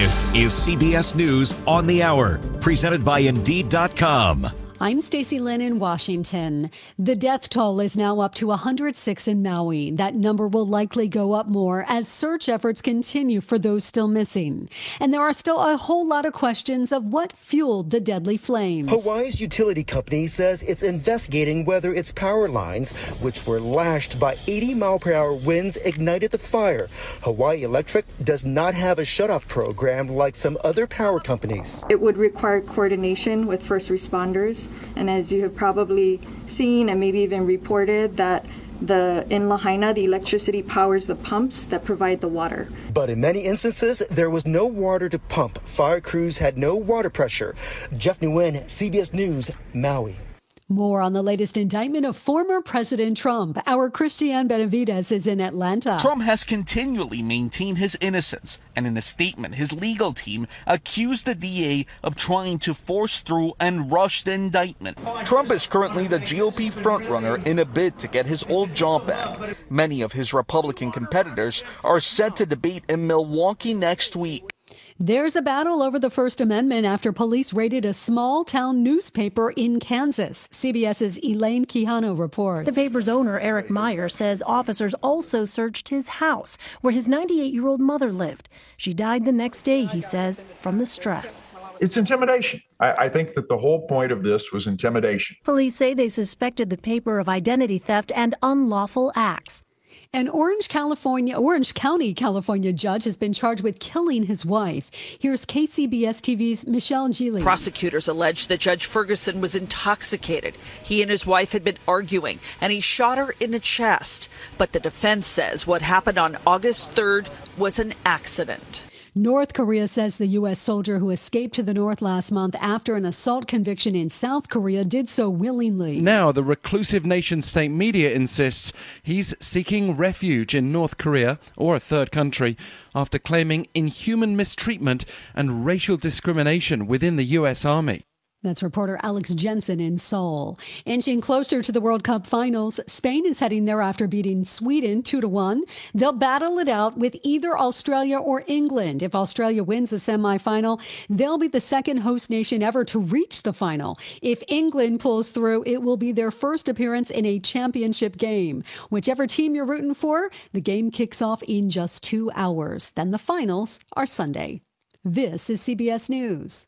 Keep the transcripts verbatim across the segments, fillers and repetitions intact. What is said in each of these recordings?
This is C B S News on the Hour, presented by Indeed dot com. I'm Stacey Lynn in Washington. The death toll is now up to one hundred six in Maui. That number will likely go up more as search efforts continue for those still missing. And there are still a whole lot of questions of what fueled the deadly flames. Hawaii's utility company says it's investigating whether its power lines, which were lashed by eighty mile per hour winds, ignited the fire. Hawaii Electric does not have a shutoff program like some other power companies. It would require coordination with first responders. And as you have probably seen and maybe even reported, that the in Lahaina, the electricity powers the pumps that provide the water. But in many instances, there was no water to pump. Fire crews had no water pressure. Jeff Nguyen, C B S News, Maui. More on the latest indictment of former President Trump. Our Christiane Benavides is in Atlanta. Trump has continually maintained his innocence, and in a statement, his legal team accused the D A of trying to force through and rush the indictment. Trump is currently the G O P frontrunner in a bid to get his old job back. Many of his Republican competitors are set to debate in Milwaukee next week. There's a battle over the First Amendment after police raided a small-town newspaper in Kansas. CBS's Elaine Quijano reports. The paper's owner, Eric Meyer, says officers also searched his house, where his ninety-eight-year-old mother lived. She died the next day, he says, from the stress. It's intimidation. I, I think that the whole point of this was intimidation. Police say they suspected the paper of identity theft and unlawful acts. An Orange, California, Orange County, California judge has been charged with killing his wife. Here's K C B S T V's Michelle Gili. Prosecutors allege that Judge Ferguson was intoxicated. He and his wife had been arguing, and he shot her in the chest. But the defense says what happened on August third was an accident. North Korea says the U S soldier who escaped to the north last month after an assault conviction in South Korea did so willingly. Now, the reclusive nation-state media insists he's seeking refuge in North Korea or a third country after claiming inhuman mistreatment and racial discrimination within the U S Army. That's reporter Alex Jensen in Seoul. Inching closer to the World Cup finals, Spain is heading there after beating Sweden two to one. They'll battle it out with either Australia or England. If Australia wins the semifinal, they'll be the second host nation ever to reach the final. If England pulls through, it will be their first appearance in a championship game. Whichever team you're rooting for, the game kicks off in just two hours. Then the finals are Sunday. This is C B S News.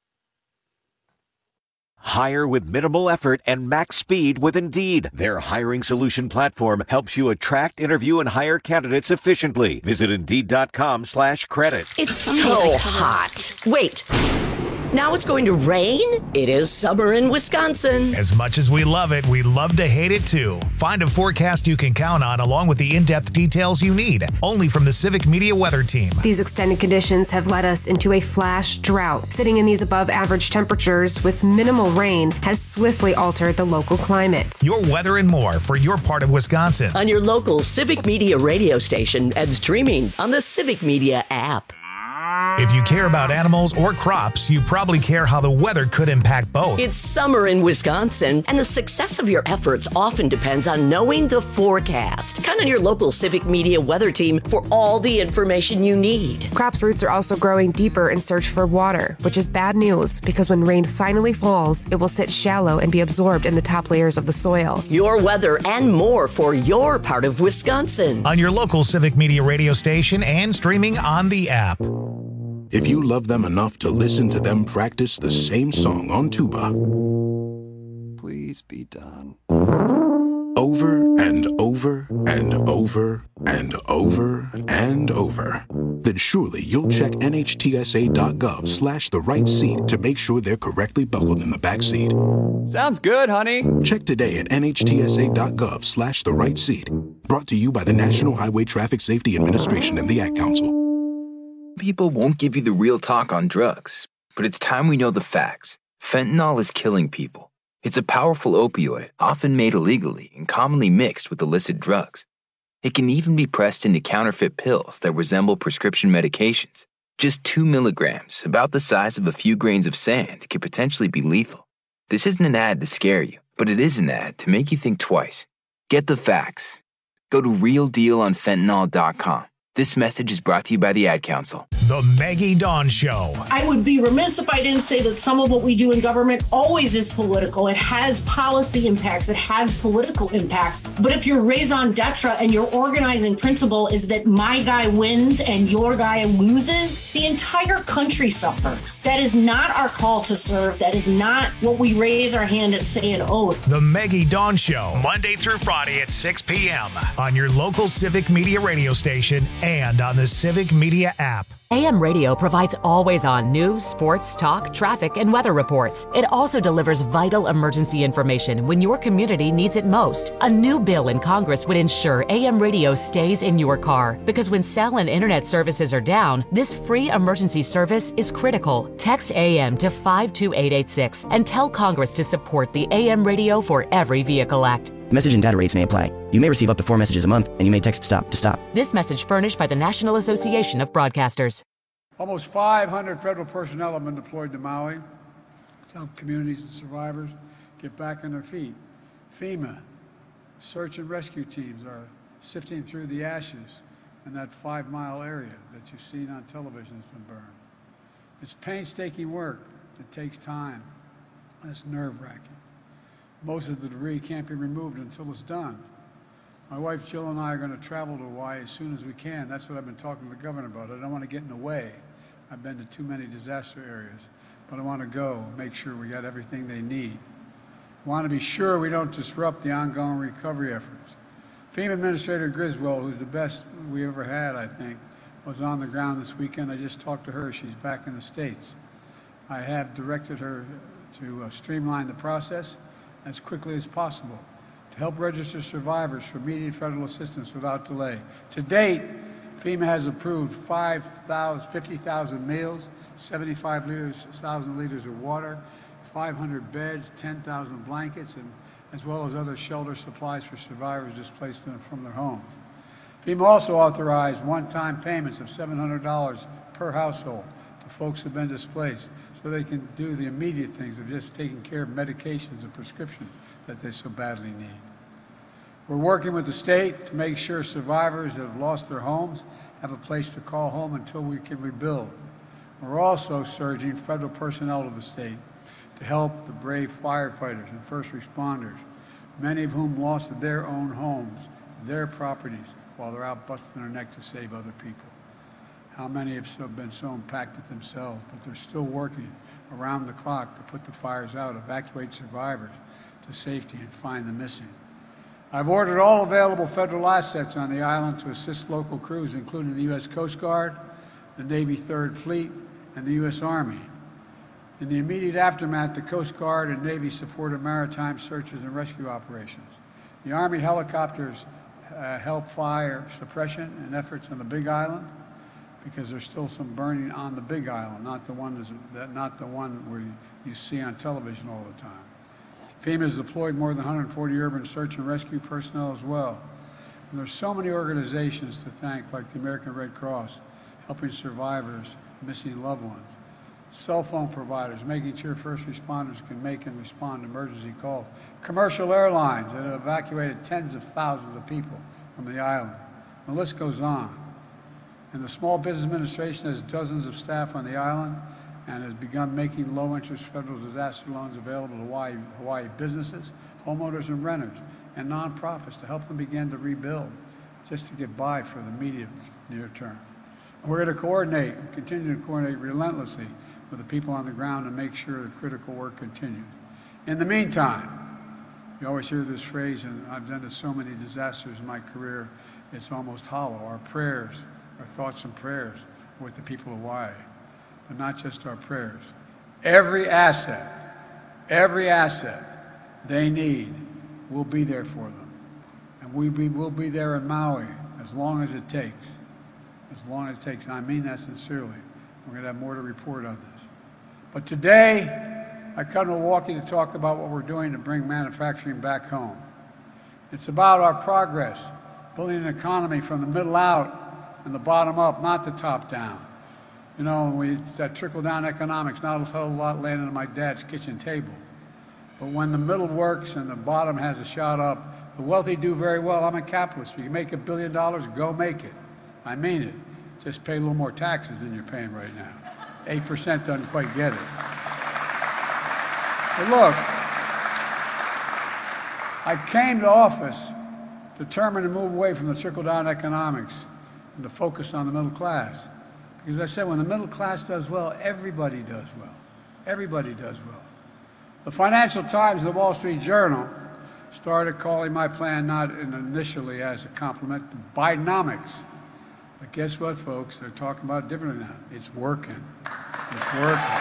Hire with minimal effort and max speed with Indeed. Their hiring solution platform helps you attract, interview, and hire candidates efficiently. Visit Indeed.com slash credit. It's so hot. Wait. Now it's going to rain? It is summer in Wisconsin. As much as we love it, we love to hate it too. Find a forecast you can count on along with the in-depth details you need. Only from the Civic Media Weather Team. These extended conditions have led us into a flash drought. Sitting in these above average temperatures with minimal rain has swiftly altered the local climate. Your weather and more for your part of Wisconsin. On your local Civic Media radio station and streaming on the Civic Media app. If you care about animals or crops, you probably care how the weather could impact both. It's summer in Wisconsin, and the success of your efforts often depends on knowing the forecast. Count on your local Civic Media Weather Team for all the information you need. Crops' roots are also growing deeper in search for water, which is bad news because when rain finally falls, it will sit shallow and be absorbed in the top layers of the soil. Your weather and more for your part of Wisconsin. On your local Civic Media radio station and streaming on the app. If you love them enough to listen to them practice the same song on tuba, please be done. Over and over and over and over and over, then surely you'll check nhtsa.gov slash the right seat to make sure they're correctly buckled in the back seat. Sounds good, honey. Check today at nhtsa.gov slash the right seat. Brought to you by the National Highway Traffic Safety Administration and the Ad Council. People won't give you the real talk on drugs, but it's time we know the facts. Fentanyl is killing people. It's a powerful opioid, often made illegally and commonly mixed with illicit drugs. It can even be pressed into counterfeit pills that resemble prescription medications. Just two milligrams, about the size of a few grains of sand, could potentially be lethal. This isn't an ad to scare you, but it is an ad to make you think twice. Get the facts. Go to real deal on fentanyl dot com. This message is brought to you by the Ad Council. The Maggie Dawn Show. I would be remiss if I didn't say that some of what we do in government always is political. It has policy impacts. It has political impacts. But if your raison d'etre and your organizing principle is that my guy wins and your guy loses, the entire country suffers. That is not our call to serve. That is not what we raise our hand and say an oath. The Maggie Dawn Show, Monday through Friday at six p.m. on your local Civic Media radio station and on the Civic Media app. A M Radio provides always-on news, sports, talk, traffic, and weather reports. It also delivers vital emergency information when your community needs it most. A new bill in Congress would ensure A M Radio stays in your car, because when cell and internet services are down, this free emergency service is critical. Text A M to five two eight eight six and tell Congress to support the A M Radio for Every Vehicle Act. Message and data rates may apply. You may receive up to four messages a month, and you may text STOP to stop. This message furnished by the National Association of Broadcasters. Almost five hundred federal personnel have been deployed to Maui to help communities and survivors get back on their feet. FEMA, search and rescue teams are sifting through the ashes in that five-mile area that you've seen on television that's been burned. It's painstaking work. It takes time, and it's nerve-wracking. Most of the debris can't be removed until it's done. My wife Jill and I are going to travel to Hawaii as soon as we can. That's what I've been talking to the governor about. I don't want to get in the way. I've been to too many disaster areas, but I want to go, make sure we got everything they need. I want to be sure we don't disrupt the ongoing recovery efforts. FEMA Administrator Griswold, who's the best we ever had, I think, was on the ground this weekend. I just talked to her. She's back in the States. I have directed her to uh, streamline the process as quickly as possible to help register survivors for immediate federal assistance without delay. To date, FEMA has approved fifty thousand meals, seventy-five thousand liters of water, five hundred beds, ten thousand blankets, and as well as other shelter supplies for survivors displaced from their homes. FEMA also authorized one-time payments of seven hundred dollars per household to folks who've been displaced, so they can do the immediate things of just taking care of medications and prescriptions that they so badly need. We're working with the state to make sure survivors that have lost their homes have a place to call home until we can rebuild. We're also surging federal personnel to the state to help the brave firefighters and first responders, many of whom lost their own homes, their properties, while they're out busting their neck to save other people. How many have so been so impacted themselves, but they're still working around the clock to put the fires out, evacuate survivors to safety, and find the missing. I've ordered all available federal assets on the island to assist local crews, including the U S Coast Guard, the Navy Third Fleet, and the U S Army. In the immediate aftermath, the Coast Guard and Navy supported maritime searches and rescue operations. The Army helicopters uh, help fire suppression and efforts on the Big Island, because there's still some burning on the Big Island, not the one, that, not the one where you, you see on television all the time. FEMA has deployed more than one hundred forty urban search and rescue personnel as well. And there's so many organizations to thank, like the American Red Cross, helping survivors, missing loved ones. Cell phone providers, making sure first responders can make and respond to emergency calls. Commercial airlines that have evacuated tens of thousands of people from the island. The list goes on. And the Small Business Administration has dozens of staff on the island and has begun making low-interest federal disaster loans available to Hawaii, Hawaii businesses, homeowners and renters, and nonprofits to help them begin to rebuild, just to get by for the immediate near term. We're going to coordinate and continue to coordinate relentlessly with the people on the ground to make sure the critical work continues. In the meantime, you always hear this phrase, and I've done it so many disasters in my career, it's almost hollow. Our prayers, our thoughts and prayers with the people of Hawaii, but not just our prayers. Every asset, every asset they need, we'll be there for them. And we be, we'll be there in Maui as long as it takes. As long as it takes, and I mean that sincerely. We're going to have more to report on this. But today, I come to Milwaukee to talk about what we're doing to bring manufacturing back home. It's about our progress, building an economy from the middle out and the bottom up, not the top down. You know, we, that trickle-down economics, not a whole lot landing on my dad's kitchen table. But when the middle works and the bottom has a shot up, the wealthy do very well. I'm a capitalist. If you can make a billion dollars, go make it. I mean it. Just pay a little more taxes than you're paying right now. eight percent doesn't quite get it. But look, I came to office determined to move away from the trickle-down economics and to focus on the middle class. Because I said when the middle class does well, everybody does well. Everybody does well. The Financial Times and the Wall Street Journal started calling my plan not initially as a compliment to Bidenomics. But guess what, folks? They're talking about it differently now. It's working. It's working.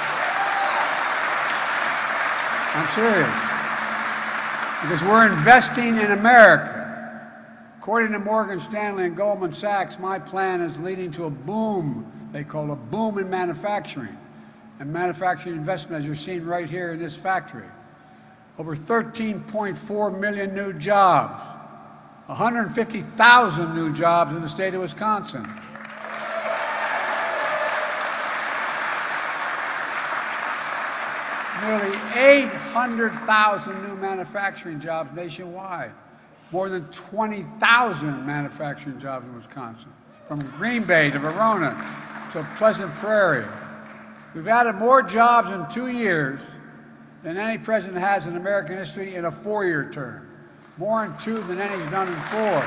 I'm serious. Because we're investing in America. According to Morgan Stanley and Goldman Sachs, my plan is leading to a boom, they call a boom in manufacturing. And manufacturing investment, as you're seeing right here in this factory. Over thirteen point four million new jobs. one hundred fifty thousand new jobs in the state of Wisconsin. Nearly eight hundred thousand new manufacturing jobs nationwide. More than twenty thousand manufacturing jobs in Wisconsin. From Green Bay to Verona to Pleasant Prairie. We've added more jobs in two years than any president has in American history in a four-year term. More in two than any's done in four.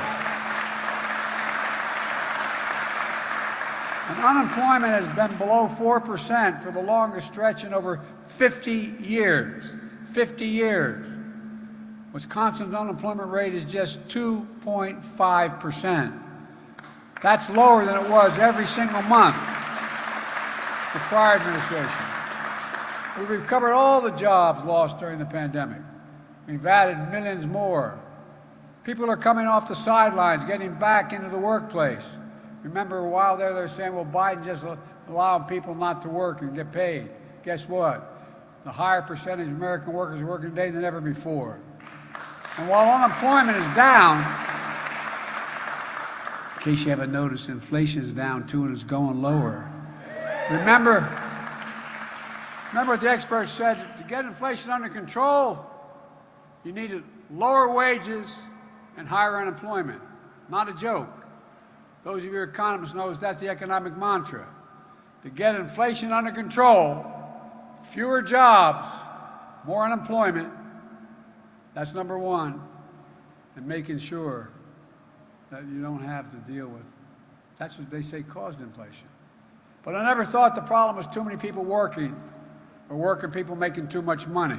And unemployment has been below four percent for the longest stretch in over fifty years. fifty years. Wisconsin's unemployment rate is just two point five percent. That's lower than it was every single month the prior administration. We've recovered all the jobs lost during the pandemic. We've added millions more. People are coming off the sidelines, getting back into the workplace. Remember a while there they were saying, well, Biden just allowing people not to work and get paid. Guess what? The higher percentage of American workers are working today than ever before. And while unemployment is down, in case you haven't noticed, inflation is down too and it's going lower. Remember, remember what the experts said, to get inflation under control, you needed lower wages and higher unemployment. Not a joke. Those of you economists know that's the economic mantra. To get inflation under control, fewer jobs, more unemployment, that's number one. And making sure that you don't have to deal with, that's what they say caused inflation. But I never thought the problem was too many people working or working people making too much money.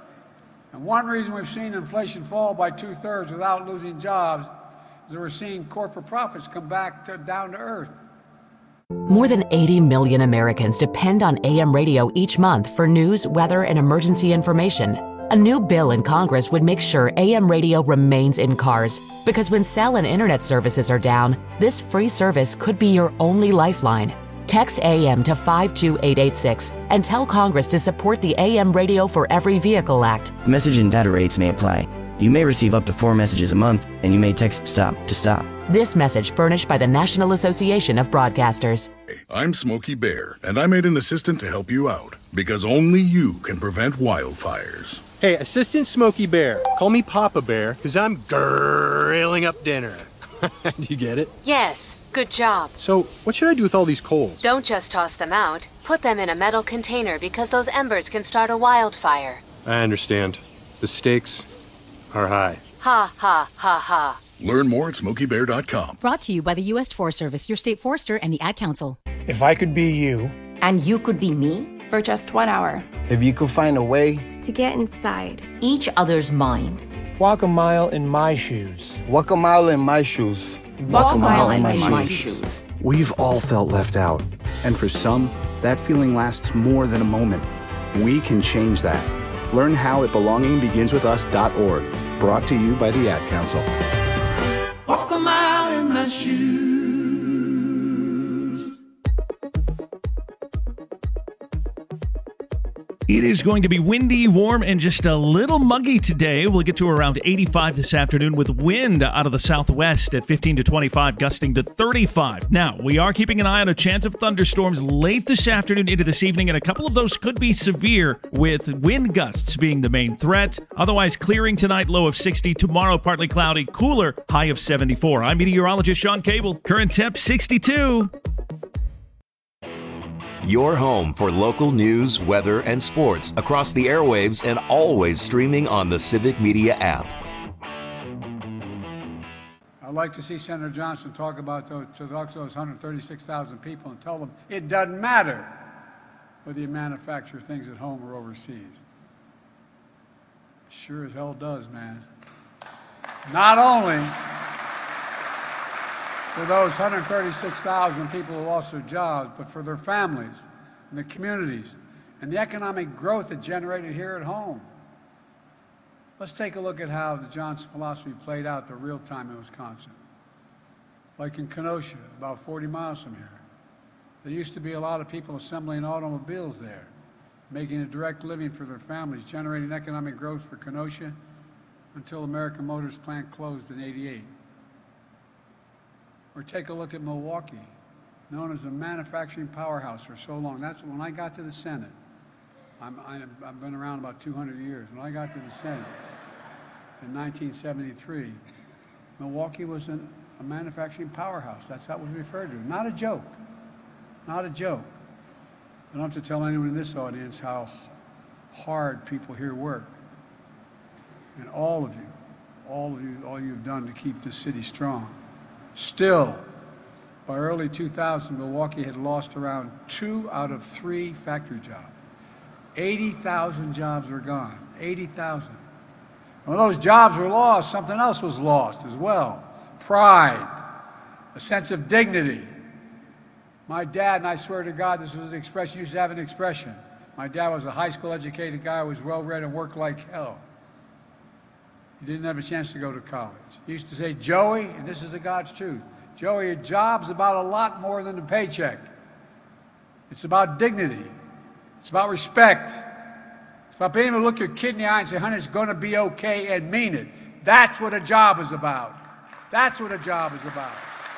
And one reason we've seen inflation fall by two-thirds without losing jobs is that we're seeing corporate profits come back to, down to earth. More than eighty million Americans depend on A M radio each month for news, weather, and emergency information. A new bill in Congress would make sure A M radio remains in cars, because when cell and internet services are down, this free service could be your only lifeline. Text A M to five two eight eight six and tell Congress to support the A M Radio for Every Vehicle Act. Message and data rates may apply. You may receive up to four messages a month, and you may text STOP to STOP. This message furnished by the National Association of Broadcasters. I'm Smokey Bear, and I made an assistant to help you out, because only you can prevent wildfires. Hey, Assistant Smokey Bear. Call me Papa Bear, because I'm grilling up dinner. Do you get it? Yes, good job. So, what should I do with all these coals? Don't just toss them out. Put them in a metal container because those embers can start a wildfire. I understand. The stakes are high. Ha, ha, ha, ha. Learn more at smokey bear dot com. Brought to you by the U S Forest Service, your state forester, and the Ad Council. If I could be you. And you could be me? For just one hour. If you could find a way. To get inside each other's mind. Walk a mile in my shoes. Walk a mile in my shoes. Walk, Walk a mile, mile in my, in my shoes. shoes. We've all felt left out. And for some, that feeling lasts more than a moment. We can change that. Learn how at belonging begins with us dot org. Brought to you by the Ad Council. Walk a mile in my shoes. It is going to be windy, warm, and just a little muggy today. We'll get to around eighty-five this afternoon with wind out of the southwest at fifteen to twenty-five, gusting to thirty-five. Now, we are keeping an eye on a chance of thunderstorms late this afternoon into this evening, and a couple of those could be severe, with wind gusts being the main threat. Otherwise, clearing tonight, low of sixty. Tomorrow, partly cloudy, cooler, high of seventy-four. I'm meteorologist Sean Cable. Current temp sixty-two. Your home for local news, weather, and sports across the airwaves and always streaming on the Civic Media app. I'd like to see Senator Johnson talk about those, to talk to those one hundred thirty-six thousand people and tell them it doesn't matter whether you manufacture things at home or overseas. Sure as hell does, man. Not only for those one hundred thirty-six thousand people who lost their jobs, but for their families and the communities and the economic growth it generated here at home. Let's take a look at how the Johnson philosophy played out the real time in Wisconsin. Like in Kenosha, about forty miles from here. There used to be a lot of people assembling automobiles there, making a direct living for their families, generating economic growth for Kenosha until American Motors plant closed in eighty-eight. Or take a look at Milwaukee, known as the manufacturing powerhouse for so long. That's when I got to the Senate. I'm, I've been around about two hundred years. When I got to the Senate in nineteen seventy-three, Milwaukee was an, a manufacturing powerhouse. That's how it was referred to. Not a joke. Not a joke. I don't have to tell anyone in this audience how hard people here work. And all of you, all of you, all you've done to keep this city strong. Still, by early two thousand, Milwaukee had lost around two out of three factory jobs. eighty thousand jobs were gone. eighty thousand. When those jobs were lost, something else was lost as well. Pride, a sense of dignity. My dad, and I swear to God, this was an expression, used to have an expression. My dad was a high school educated guy who was well-read and worked like hell. He didn't have a chance to go to college. He used to say, Joey, and this is the God's truth, Joey, your job's about a lot more than a paycheck. It's about dignity. It's about respect. It's about being able to look your kid in the eye and say, honey, it's going to be okay, and mean it. That's what a job is about. That's what a job is about.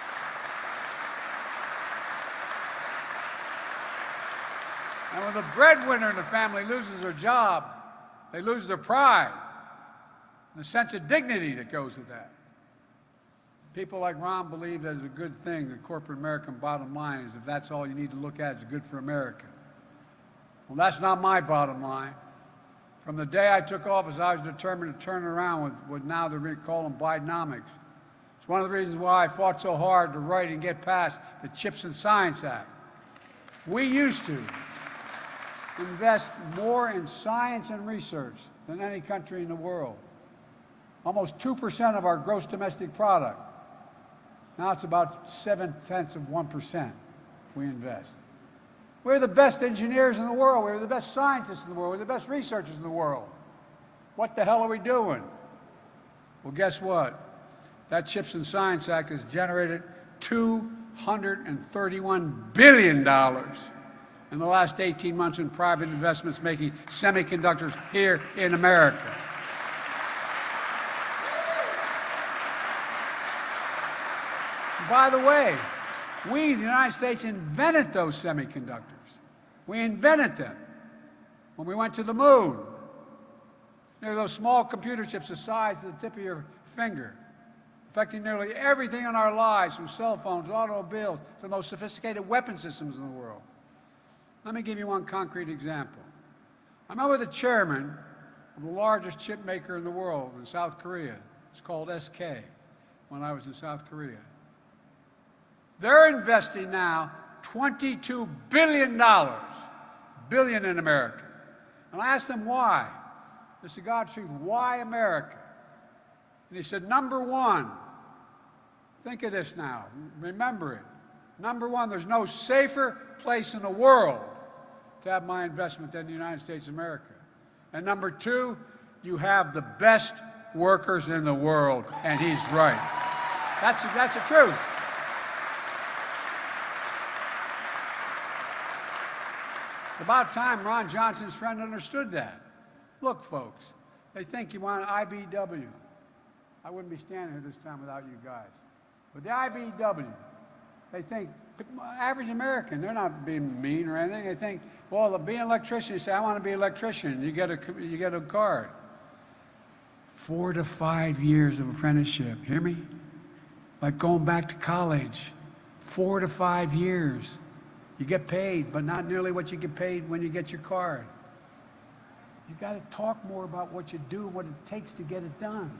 And when the breadwinner in the family loses their job, they lose their pride. The sense of dignity that goes with that. People like Ron believe that it's a good thing. The corporate American bottom line is if that's all you need to look at, it's good for America. Well, that's not my bottom line. From the day I took office, I was determined to turn around with what now they're calling Bidenomics. It's one of the reasons why I fought so hard to write and get past the CHIPS and Science Act. We used to invest more in science and research than any country in the world. Almost two percent of our gross domestic product. Now it's about seven-tenths of one percent we invest. We're the best engineers in the world. We're the best scientists in the world. We're the best researchers in the world. What the hell are we doing? Well, guess what? That CHIPS and Science Act has generated two hundred thirty-one billion dollars in the last eighteen months in private investments making semiconductors here in America. By the way, we, the United States, invented those semiconductors. We invented them when we went to the moon. They're those small computer chips the size of the tip of your finger, affecting nearly everything in our lives, from cell phones, automobiles, to the most sophisticated weapon systems in the world. Let me give you one concrete example. I remember the chairman of the largest chip maker in the world in South Korea. It's called S K, when I was in South Korea. They're investing now twenty-two billion dollars, billion in America. And I asked them why. This is God's truth. Why America? And he said, number one, think of this now. Remember it. Number one, there's no safer place in the world to have my investment than the United States of America. And number two, you have the best workers in the world. And he's right. That's, that's the truth. It's about time Ron Johnson's friend understood that. Look, folks, they think you want I B W. I wouldn't be standing here this time without you guys. But the I B W, they think, average American, they're not being mean or anything. They think, well, being an electrician, you say, I want to be an electrician. You get a, you get a card. Four to five years of apprenticeship. Hear me? Like going back to college. Four to five years. You get paid, but not nearly what you get paid when you get your card. You got to talk more about what you do, what it takes to get it done.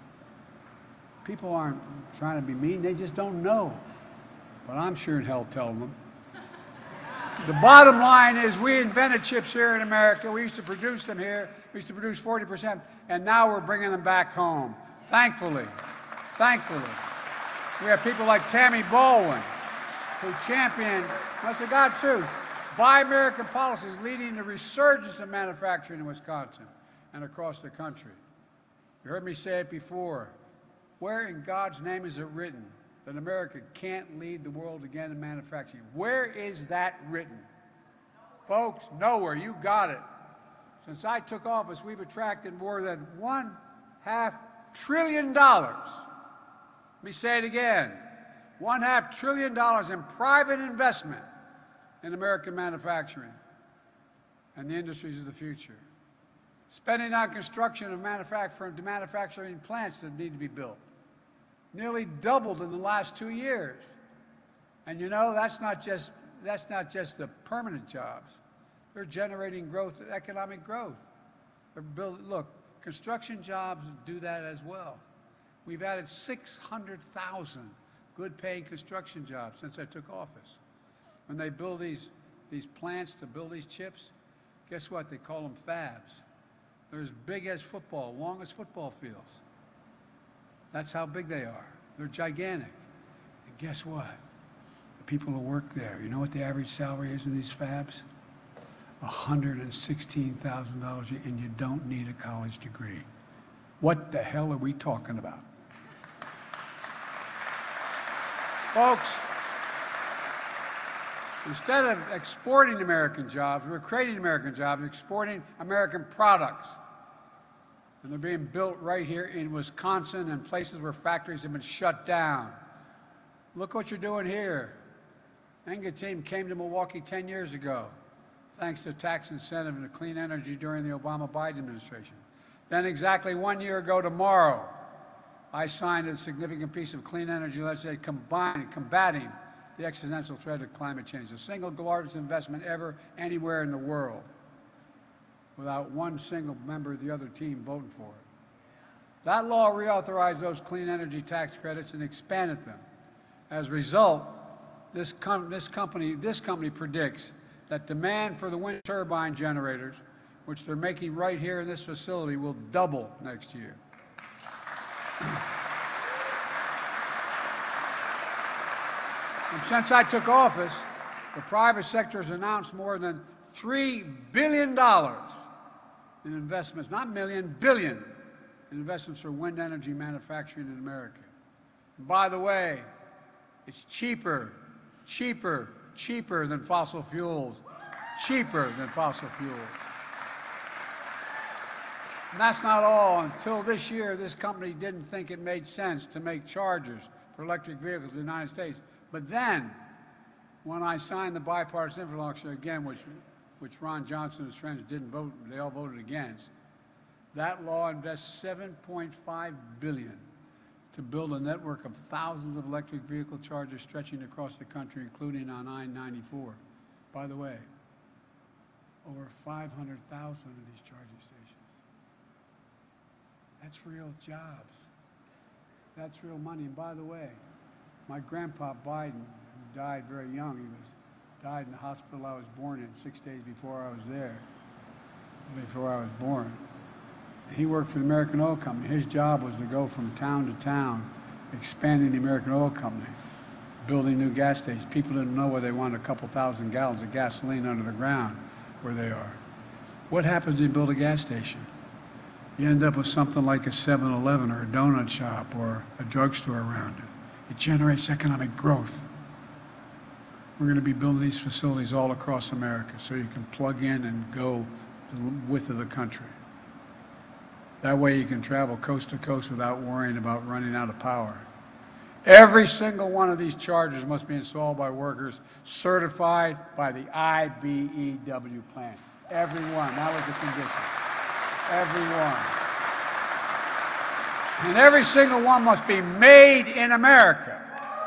People aren't trying to be mean, they just don't know. But I'm sure in hell telling them. The bottom line is we invented chips here in America. We used to produce them here. We used to produce forty percent, and now we're bringing them back home. Thankfully, thankfully. We have people like Tammy Baldwin, who championed, that's the God truth, Buy American policies leading to resurgence of manufacturing in Wisconsin and across the country. You heard me say it before. Where in God's name is it written that America can't lead the world again in manufacturing? Where is that written? Folks, nowhere. You got it. Since I took office, we've attracted more than one half trillion dollars. Let me say it again. One half trillion dollars in private investment in American manufacturing and the industries of the future. Spending on construction of manufacturing to manufacturing plants that need to be built. Nearly doubled in the last two years. And you know, that's not just, that's not just the permanent jobs. They're generating growth, economic growth. They're build, look, construction jobs do that as well. We've added six hundred thousand good-paying construction jobs since I took office. When they build these, these plants to build these chips, guess what? They call them fabs. They're as big as football, long as football fields. That's how big they are. They're gigantic. And guess what? The people who work there, you know what the average salary is in these fabs? one hundred sixteen thousand dollars, and you don't need a college degree. What the hell are we talking about? Folks, instead of exporting American jobs, we're creating American jobs, exporting American products. And they're being built right here in Wisconsin and places where factories have been shut down. Look what you're doing here. Enga team came to Milwaukee ten years ago, thanks to tax incentive and clean energy during the Obama-Biden administration. Then exactly one year ago tomorrow, I signed a significant piece of clean energy legislation combining, combating the existential threat of climate change, the single largest investment ever anywhere in the world, without one single member of the other team voting for it. That law reauthorized those clean energy tax credits and expanded them. As a result, this, com this, company, this company predicts that demand for the wind turbine generators, which they're making right here in this facility, will double next year. And since I took office, the private sector has announced more than three billion dollars in investments, not million, billion, in investments for wind energy manufacturing in America. And by the way, it's cheaper, cheaper, cheaper than fossil fuels, cheaper than fossil fuels. And that's not all. Until this year, this company didn't think it made sense to make chargers for electric vehicles in the United States. But then, when I signed the bipartisan infrastructure again, which, which Ron Johnson and his friends didn't vote, they all voted against, that law invests seven point five billion dollars to build a network of thousands of electric vehicle chargers stretching across the country, including on I ninety-four. By the way, over five hundred thousand of these charging stations. That's real jobs. That's real money. And by the way, my grandpa Biden, who died very young, he was died in the hospital I was born in six days before I was there, before I was born. He worked for the American Oil Company. His job was to go from town to town, expanding the American Oil Company, building new gas stations. People didn't know where they wanted a couple thousand gallons of gasoline under the ground where they are. What happens when you build a gas station? You end up with something like a seven eleven or a donut shop or a drugstore around it. It generates economic growth. We're going to be building these facilities all across America so you can plug in and go the width of the country. That way you can travel coast to coast without worrying about running out of power. Every single one of these chargers must be installed by workers certified by the I B E W plant. Every one. That was the condition. Every one. And every single one must be made in America.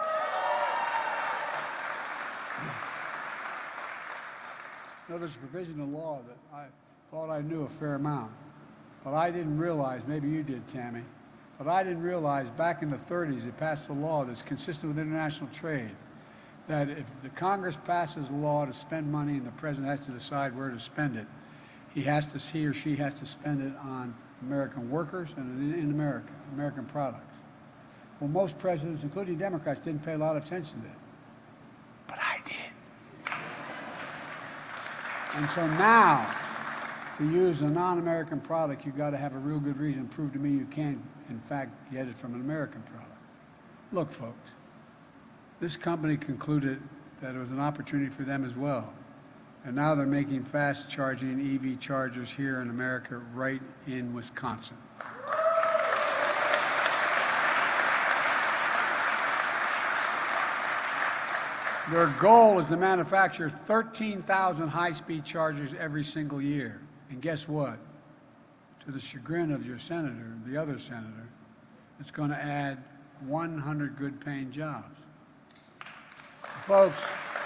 Now, there's a provision of law that I thought I knew a fair amount, but I didn't realize, maybe you did, Tammy, but I didn't realize back in the thirties it passed a law that's consistent with international trade, that if the Congress passes a law to spend money and the president has to decide where to spend it, he has to, he or she has to spend it on American workers and in, in America, American products. Well, most presidents, including Democrats, didn't pay a lot of attention to that. But I did. And so now, to use a non-American product, you've got to have a real good reason. Prove to me you can, in fact, get it from an American product. Look, folks, this company concluded that it was an opportunity for them as well. And now they're making fast-charging E V chargers here in America, right in Wisconsin. Their goal is to manufacture thirteen thousand high-speed chargers every single year. And guess what? To the chagrin of your senator, the other senator, it's going to add one hundred good-paying jobs. Folks,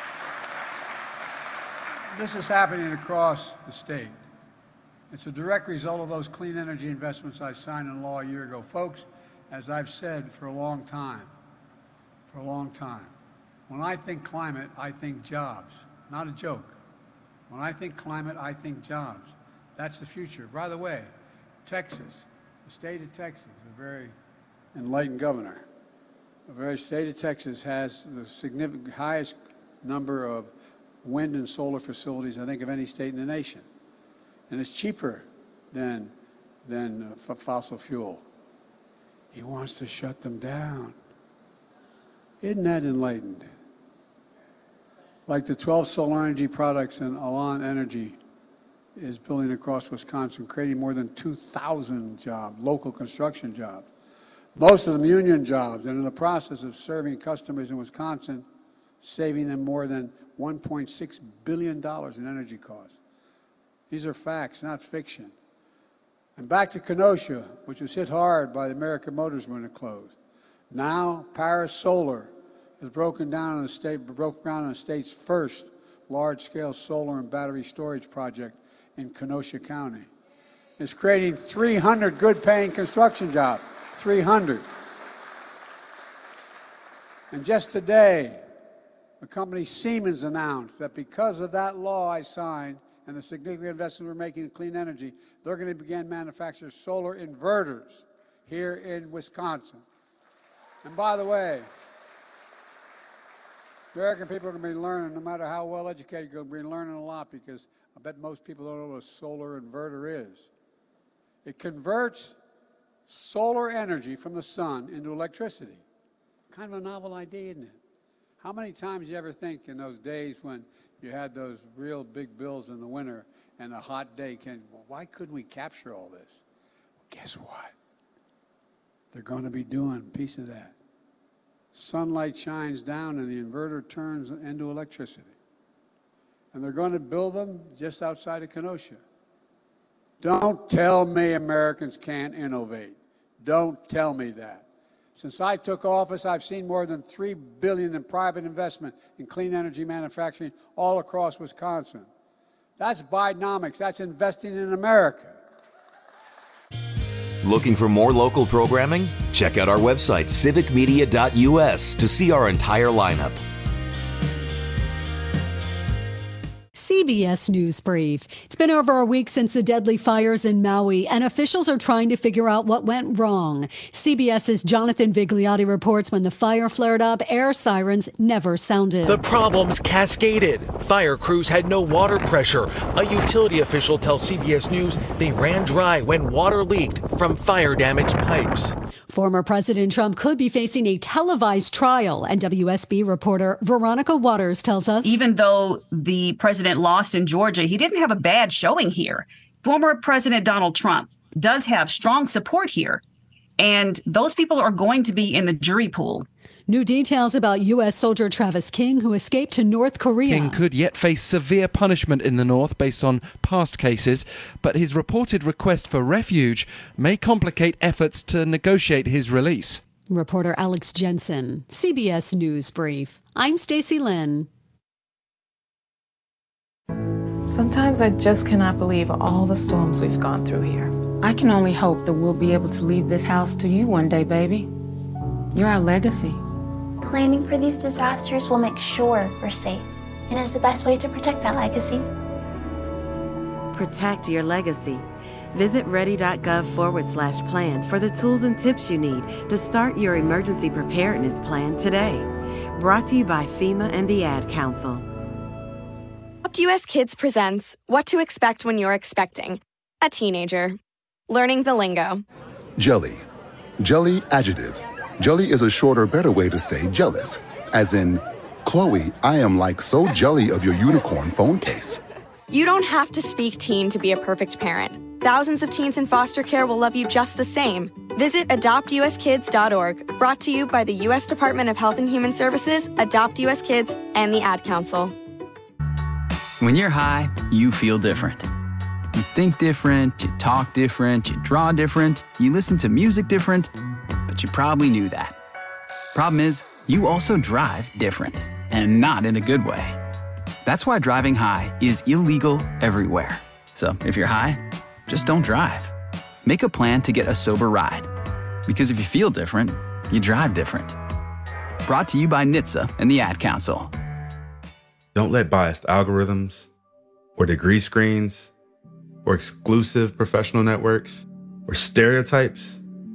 this is happening across the state. It's a direct result of those clean energy investments I signed into law a year ago. Folks, as I've said for a long time, for a long time, when I think climate, I think jobs. Not a joke. When I think climate, I think jobs. That's the future. By the way, Texas, the state of Texas, a very enlightened governor, the very state of Texas has the significant highest number of wind and solar facilities, I think, of any state in the nation. And it's cheaper than, than uh, fossil fuel. He wants to shut them down. Isn't that enlightened? Like the twelve solar energy products and Alon Energy is building across Wisconsin, creating more than two thousand jobs, local construction jobs. Most of them union jobs, and in the process of serving customers in Wisconsin, saving them more than one point six billion dollars in energy costs. These are facts, not fiction. And back to Kenosha, which was hit hard by the American Motors when it closed. Now, Paris Solar has broken down on the state, broke ground on the state's first large-scale solar and battery storage project in Kenosha County. It's creating three hundred good-paying construction jobs. three hundred. And just today, the company Siemens announced that because of that law I signed and the significant investment we're making in clean energy, they're going to begin manufacturing solar inverters here in Wisconsin. And by the way, American people are going to be learning, no matter how well educated, you're going to be learning a lot, because I bet most people don't know what a solar inverter is. It converts solar energy from the sun into electricity. Kind of a novel idea, isn't it? How many times do you ever think in those days when you had those real big bills in the winter and a hot day, can, well, why couldn't we capture all this? Well, guess what? They're going to be doing a piece of that. Sunlight shines down and the inverter turns into electricity. And they're going to build them just outside of Kenosha. Don't tell me Americans can't innovate. Don't tell me that. Since I took office, I've seen more than three billion dollars in private investment in clean energy manufacturing all across Wisconsin. That's Bidenomics. That's investing in America. Looking for more local programming? Check out our website, civic media dot U S, to see our entire lineup. C B S News Brief. It's been over a week since the deadly fires in Maui, and officials are trying to figure out what went wrong. CBS's Jonathan Vigliotti reports when the fire flared up, air sirens never sounded. The problems cascaded. Fire crews had no water pressure. A utility official tells C B S News they ran dry when water leaked from fire-damaged pipes. Former President Trump could be facing a televised trial, and W S B reporter Veronica Waters tells us. Even though the president lost in Georgia, he didn't have a bad showing here. Former President Donald Trump does have strong support here, and those people are going to be in the jury pool. New details about U S soldier Travis King, who escaped to North Korea. King could yet face severe punishment in the North based on past cases, but his reported request for refuge may complicate efforts to negotiate his release. Reporter Alex Jensen, C B S News Brief. I'm Stacey Lynn. Sometimes I just cannot believe all the storms we've gone through here. I can only hope that we'll be able to leave this house to you one day, baby. You're our legacy. Planning for these disasters will make sure we're safe, and is the best way to protect that legacy. Protect your legacy. Visit ready.gov forward slash plan for the tools and tips you need to start your emergency preparedness plan today. Brought to you by FEMA and the Ad Council. U S Kids presents What to Expect When You're Expecting a Teenager. Learning the lingo. Jelly. Jelly adjective. Jelly is a shorter, better way to say jealous. As in, Chloe, I am like so jelly of your unicorn phone case. You don't have to speak teen to be a perfect parent. Thousands of teens in foster care will love you just the same. Visit adopt u s kids dot org, brought to you by the U S Department of Health and Human Services, Adopt U S Kids, and the Ad Council. When you're high, you feel different. You think different, you talk different, you draw different, you listen to music different, but you probably knew that. Problem is, you also drive different, and not in a good way. That's why driving high is illegal everywhere. So if you're high, just don't drive. Make a plan to get a sober ride. Because if you feel different, you drive different. Brought to you by N H T S A and the Ad Council. Don't let biased algorithms, or degree screens, or exclusive professional networks, or stereotypes.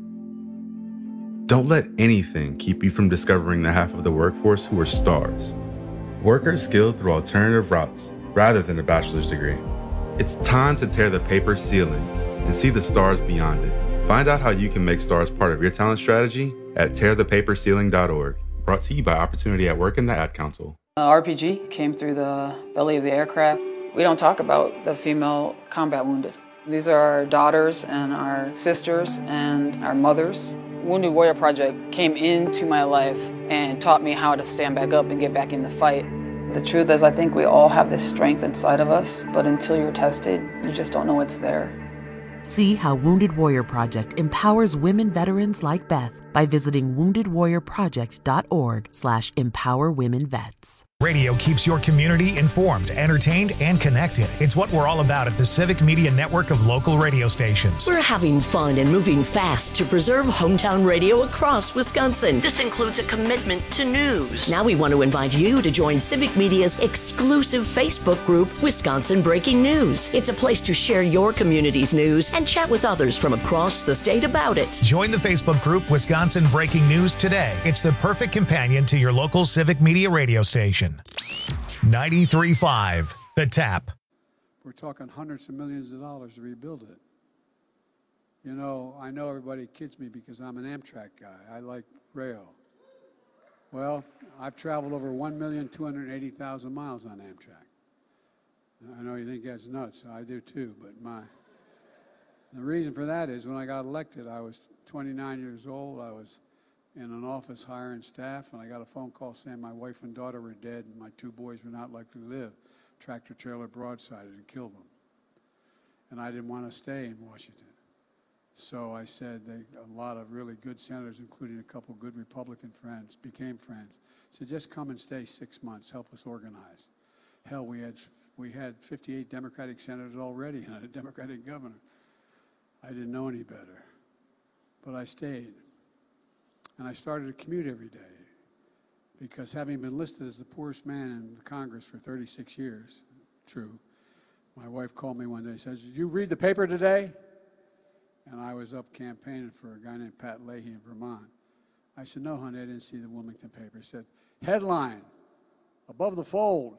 Don't let anything keep you from discovering the half of the workforce who are stars. Workers skilled through alternative routes rather than a bachelor's degree. It's time to tear the paper ceiling and see the stars beyond it. Find out how you can make stars part of your talent strategy at tear the paper ceiling dot org. Brought to you by Opportunity at Work and the Ad Council. Uh, R P G came through the belly of the aircraft. We don't talk about the female combat wounded. These are our daughters and our sisters and our mothers. Wounded Warrior Project came into my life and taught me how to stand back up and get back in the fight. The truth is, I think we all have this strength inside of us, but until you're tested, you just don't know it's there. See how Wounded Warrior Project empowers women veterans like Beth by visiting wounded warrior project dot org slash empower women vets. Radio keeps your community informed, entertained, and connected. It's what we're all about at the Civic Media Network of local radio stations. We're having fun and moving fast to preserve hometown radio across Wisconsin. This includes a commitment to news. Now we want to invite you to join Civic Media's exclusive Facebook group, Wisconsin Breaking News. It's a place to share your community's news and chat with others from across the state about it. Join the Facebook group Wisconsin Breaking News today. It's the perfect companion to your local Civic Media radio station. ninety-three point five, The Tap. We're talking hundreds of millions of dollars to rebuild it. You know, I know everybody kids me because I'm an Amtrak guy. I like rail. Well, I've traveled over one million two hundred eighty thousand miles on Amtrak. I know you think that's nuts. I do too, but my the reason for that is when I got elected, I was twenty-nine years old. I was in an office hiring staff, and I got a phone call saying my wife and daughter were dead and my two boys were not likely to live. Tractor trailer broadsided and killed them. And I didn't want to stay in Washington. So I said they, a lot of really good senators, including a couple good Republican friends, became friends. Said, just come and stay six months, help us organize. Hell, we had, we had fifty-eight Democratic senators already and a Democratic governor. I didn't know any better, but I stayed. And I started to commute every day because having been listed as the poorest man in the Congress for thirty-six years, true, my wife called me one day and says, did you read the paper today? And I was up campaigning for a guy named Pat Leahy in Vermont. I said, no, honey, I didn't see the Wilmington paper. He said, headline, above the fold.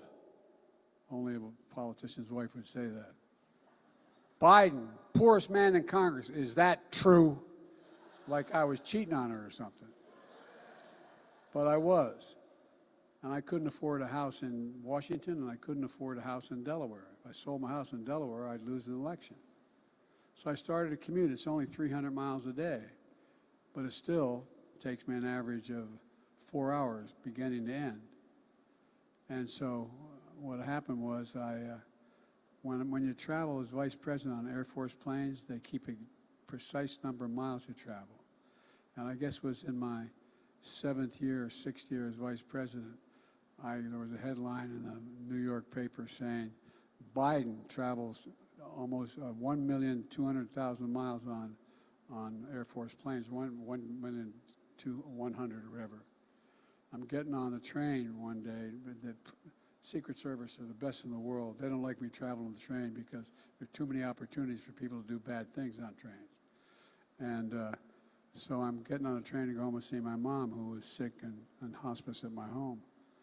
Only a politician's wife would say that. Biden, poorest man in Congress. Is that true? like I was cheating on her or something. But I was. And I couldn't afford a house in Washington, and I couldn't afford a house in Delaware. If I sold my house in Delaware, I'd lose the election. So I started a commute. It's only three hundred miles a day, but it still takes me an average of four hours beginning to end. And so what happened was I, uh, when, when you travel as vice president on Air Force planes, they keep a precise number of miles you travel. And I guess it was in my seventh year or sixth year as vice president, I, there was a headline in the New York paper saying Biden travels almost uh, one million two hundred thousand miles on on Air Force planes, one million two hundred or whatever. I'm getting on the train one day. The Secret Service are the best in the world. They don't like me traveling on the train because there are too many opportunities for people to do bad things on trains. And uh, so I'm getting on a train to go home and see my mom, who was sick and in hospice at my home.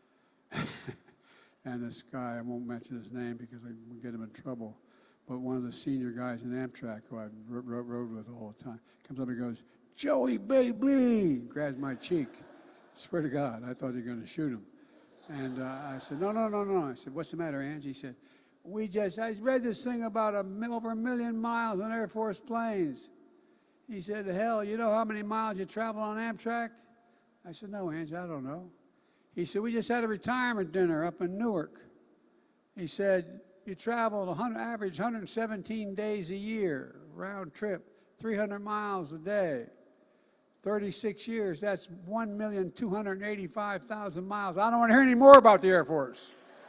And this guy, I won't mention his name because I will get him in trouble, but one of the senior guys in Amtrak who I rode, rode with all the time comes up and goes, "Joey, baby," grabs my cheek. Swear to God, I thought you were going to shoot him. And uh, I said, no, no, no, no. I said, what's the matter, Angie? He said, we just, I read this thing about a, over a million miles on Air Force planes. He said, hell, you know how many miles you travel on Amtrak? I said, no, Angie, I don't know. He said, we just had a retirement dinner up in Newark. He said, you traveled one hundred, average one hundred seventeen days a year, round trip, three hundred miles a day. thirty-six years, that's one million two hundred eighty-five thousand miles. I don't want to hear any more about the Air Force.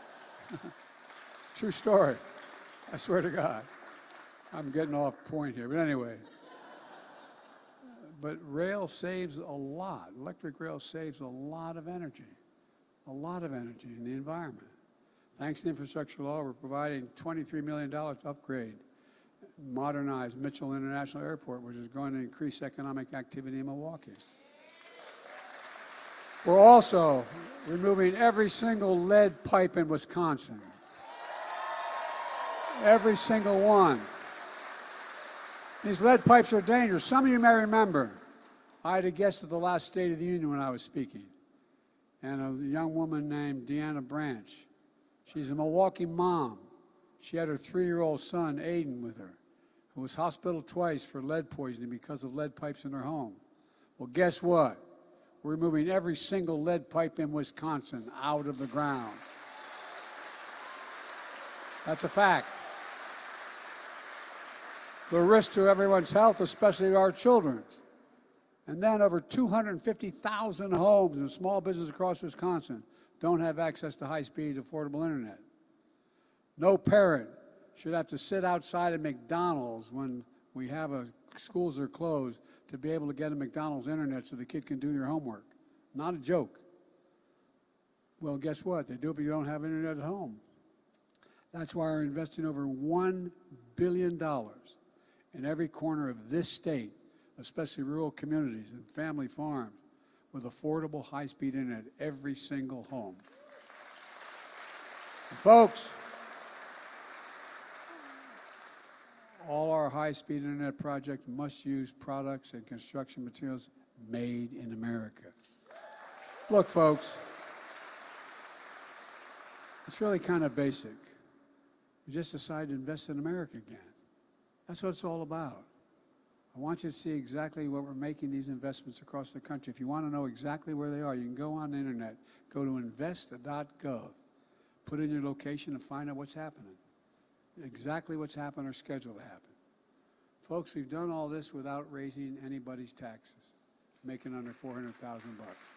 True story. I swear to God. I'm getting off point here, but anyway. But rail saves a lot. Electric rail saves a lot of energy, a lot of energy in the environment. Thanks to infrastructure law, we're providing twenty-three million dollars to upgrade, modernize Mitchell International Airport, which is going to increase economic activity in Milwaukee. We're also removing every single lead pipe in Wisconsin. Every single one. These lead pipes are dangerous. Some of you may remember, I had a guest at the last State of the Union when I was speaking, and a young woman named Deanna Branch. She's a Milwaukee mom. She had her three-year-old son, Aiden, with her, who was hospitalized twice for lead poisoning because of lead pipes in her home. Well, guess what? We're removing every single lead pipe in Wisconsin out of the ground. That's a fact. The risk to everyone's health, especially our children's. And then over two hundred fifty thousand homes and small businesses across Wisconsin don't have access to high-speed, affordable internet. No parent should have to sit outside of McDonald's when we have a, schools are closed to be able to get a McDonald's internet so the kid can do their homework. Not a joke. Well, guess what? They do it, but you don't have internet at home. That's why we're investing over one billion dollars in every corner of this state, especially rural communities and family farms, with affordable high-speed internet, every single home. And folks, all our high-speed internet projects must use products and construction materials made in America. Look, folks, it's really kind of basic. We just decided to invest in America again. That's what it's all about. I want you to see exactly what we're making these investments across the country. If you want to know exactly where they are, you can go on the internet, go to invest dot gov, put in your location and find out what's happening, exactly what's happening or scheduled to happen. Folks, we've done all this without raising anybody's taxes, making under four hundred thousand bucks.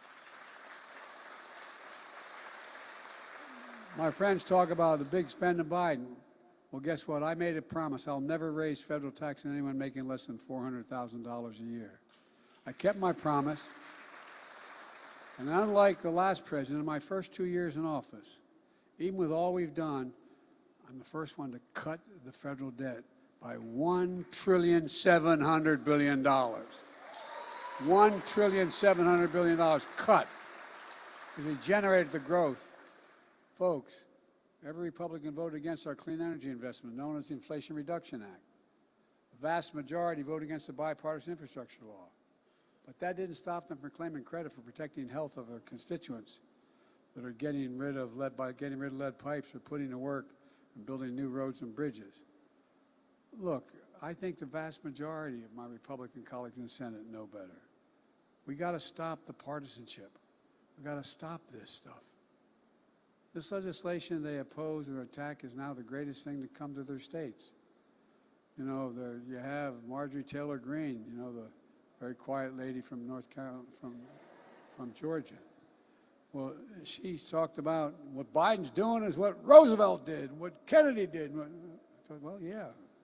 My friends talk about the big spend of Biden. Well, guess what? I made a promise. I'll never raise federal tax on anyone making less than four hundred thousand dollars a year. I kept my promise. And unlike the last president, in my first two years in office, even with all we've done, I'm the first one to cut the federal debt by one trillion seven hundred billion dollars. one trillion seven hundred billion dollars cut. Because we generated the growth. Folks, every Republican voted against our clean energy investment, known as the Inflation Reduction Act. vast majority voted against the bipartisan infrastructure law. But that didn't stop them from claiming credit for protecting the health of their constituents that are getting rid of lead by getting rid of lead pipes or putting to work and building new roads and bridges. Look, I think the vast majority of my Republican colleagues in the Senate know better. We got to stop the partisanship. We got to stop this stuff. This legislation they oppose or attack is now the greatest thing to come to their states. You know, the, you have Marjorie Taylor Greene, you know, the very quiet lady from North Carolina, from, from Georgia. Well, she talked about what Biden's doing is what Roosevelt did, what Kennedy did. What, I thought, well, yeah.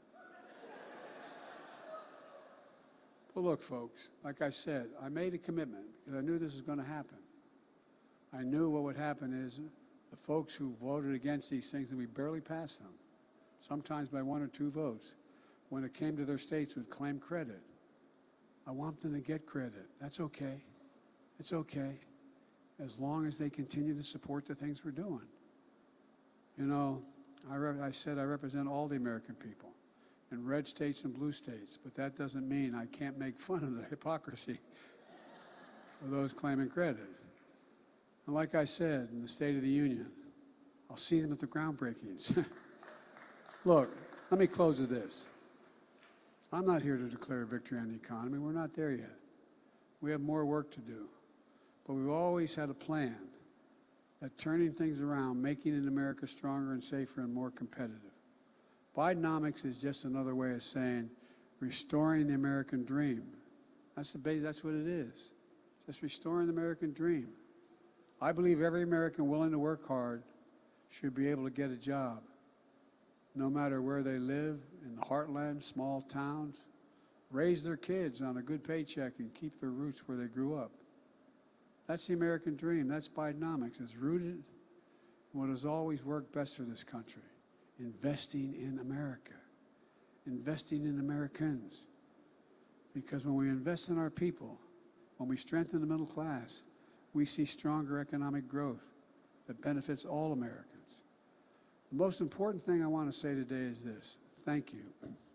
Well, look, folks, like I said, I made a commitment because I knew this was going to happen. I knew what would happen is the folks who voted against these things, and we barely passed them, sometimes by one or two votes, when it came to their states would claim credit. I want them to get credit. That's okay. It's okay, as long as they continue to support the things we're doing. You know, I, re- I said I represent all the American people in red states and blue states, but that doesn't mean I can't make fun of the hypocrisy of those claiming credit. And like I said in the State of the Union, I'll see them at the groundbreakings. Look, let me close with this. I'm not here to declare victory on the economy. We're not there yet. We have more work to do. But we've always had a plan that turning things around, making it America stronger and safer and more competitive. Bidenomics is just another way of saying restoring the American dream. That's the base, that's what it is. Just restoring the American dream. I believe every American willing to work hard should be able to get a job, no matter where they live, in the heartland, small towns, raise their kids on a good paycheck and keep their roots where they grew up. That's the American dream. That's Bidenomics. It's rooted in what has always worked best for this country, investing in America, investing in Americans. Because when we invest in our people, when we strengthen the middle class, we see stronger economic growth that benefits all Americans. The most important thing I want to say today is this. Thank you.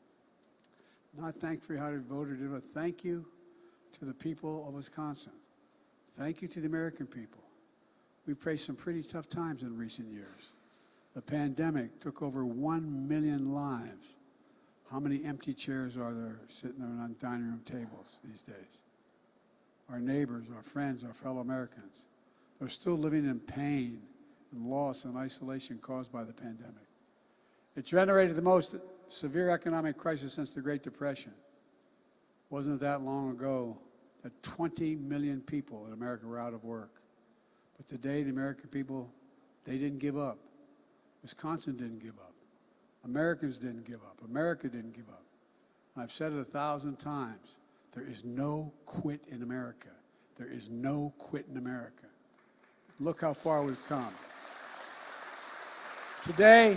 Not thank for how you voted, but thank you to the people of Wisconsin. Thank you to the American people. We've faced some pretty tough times in recent years. The pandemic took over one million lives. How many empty chairs are there sitting there on dining room tables these days? Our neighbors, our friends, our fellow Americans, they're still living in pain and loss and isolation caused by the pandemic. It generated the most severe economic crisis since the Great Depression. Wasn't it that long ago that twenty million people in America were out of work? But today, the American people, they didn't give up. Wisconsin didn't give up. Americans didn't give up. America didn't give up. And I've said it a thousand times. There is no quit in America. There is no quit in America. Look how far we've come. Today,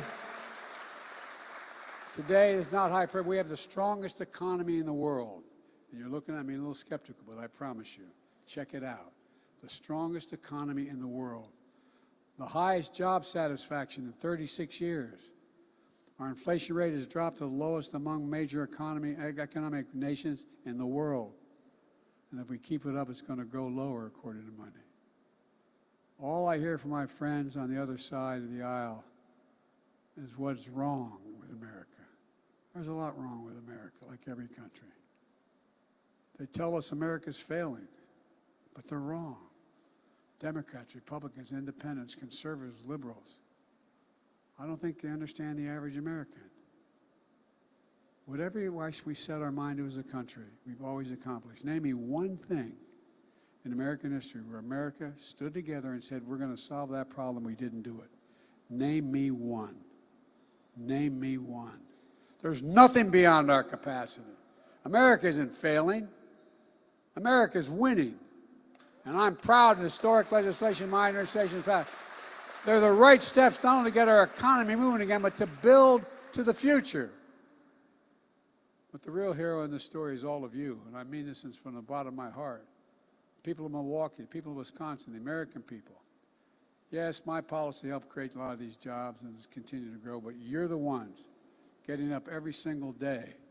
today is not high praise. We have the strongest economy in the world. And you're looking at me a little skeptical, but I promise you, check it out. The strongest economy in the world. The highest job satisfaction in thirty-six years. Our inflation rate has dropped to the lowest among major economy, economic nations in the world. And if we keep it up, it's going to go lower, according to Monday. All I hear from my friends on the other side of the aisle is what's wrong with America. There's a lot wrong with America, like every country. They tell us America's failing, but they're wrong. Democrats, Republicans, independents, conservatives, liberals. I don't think they understand the average American. Whatever we set our mind to as a country, we've always accomplished. Name me one thing in American history where America stood together and said, we're going to solve that problem, we didn't do it. Name me one. Name me one. There's nothing beyond our capacity. America isn't failing. America is winning. And I'm proud of the historic legislation my administration has passed. They're the right steps not only to get our economy moving again, but to build to the future. But the real hero in this story is all of you, and I mean this from the bottom of my heart. People of Milwaukee, people of Wisconsin, the American people. Yes, my policy helped create a lot of these jobs and continue to grow, but you're the ones getting up every single day,